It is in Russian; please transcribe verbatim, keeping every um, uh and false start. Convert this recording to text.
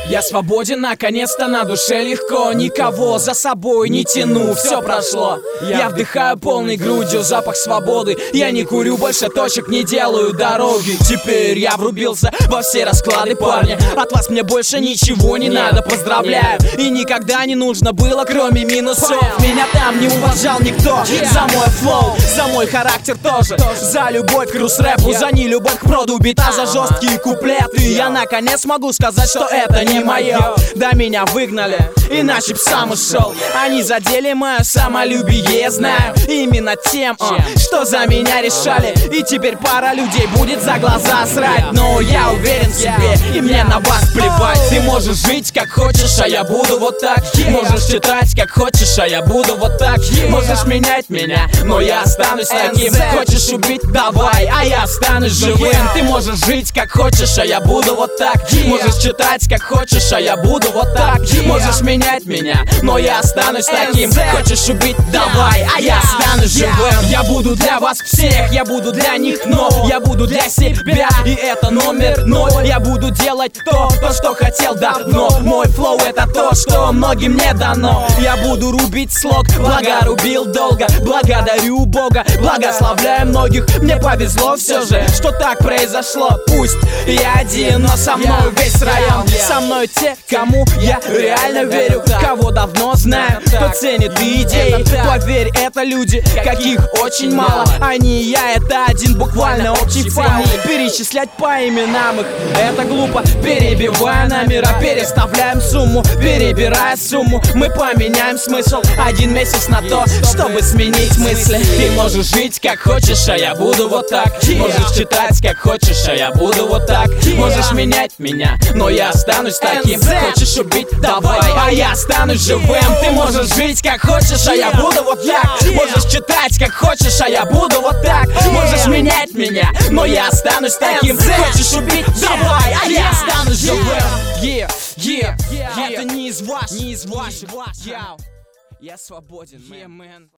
Я свободен, наконец-то на душе легко. Никого за собой не тяну, все прошло. Я вдыхаю полной грудью запах свободы. Я не курю больше точек, не делаю дороги. Теперь я врубился во все расклады, парни. От вас мне больше ничего не надо, поздравляю. И никогда не нужно было, кроме минусов. Меня там не уважал никто. За мой флоу, за мой характер тоже. За любовь к рус-рэпу, за нелюбовь к проду бита, за жесткие куплеты. Я наконец могу сказать, что это не мое. Да меня выгнали, иначе б сам ушел. Они задели мое самолюбие, знаю. Именно тем, о, что за меня решали. И теперь пара людей будет за глаза срать. Но я уверен в себе, и мне на вас плевать. Ты можешь жить как хочешь, а я буду вот так. Можешь читать как хочешь, а я буду вот так. Можешь менять меня, но я останусь таким. Хочешь убить, давай, а я останусь живым. Ты можешь жить как хочешь, а я буду вот так. Можешь читать как хочешь, а я буду вот так. Можешь менять меня, но я останусь таким. Хочешь убить, давай, а я останусь живым. Я буду для вас всех, я буду для них, но я буду для себя, и это номер ноль. Я буду делать то, то, что хотел давно. Мой флоу это то, что многим не дано. Я буду рубить слог, благо рубил долго. Благодарю Бога, благословляю многих. Мне повезло все же, что так произошло. Пусть я один, но со мной весь район. Со мной те, кому я реально верю. Кого давно знаю, кто ценит идеи. Поверь, это люди, каких очень мало. Они и я, это один буквально общий файл. Перечислять по именам их, это глупо. Перебивая номера, переставляем сумму. Перебирая сумму, мы поменяем смысл. Один месяц на то, чтобы сменить мысли. Ты можешь жить как хочешь, а я буду вот так. Можешь читать как хочешь, а я буду вот так. Можешь менять меня, но я останусь таким. Хочешь убить, давай, а я останусь живым. Ты можешь жить как хочешь, а я буду вот так. Можешь читать как хочешь, а я буду вот так. Можешь менять меня, но я останусь таким. Хочешь убить, давай, а я останусь живым. Yeah, yeah, yeah. Это не из вас, не из ваших. Я свободен, man.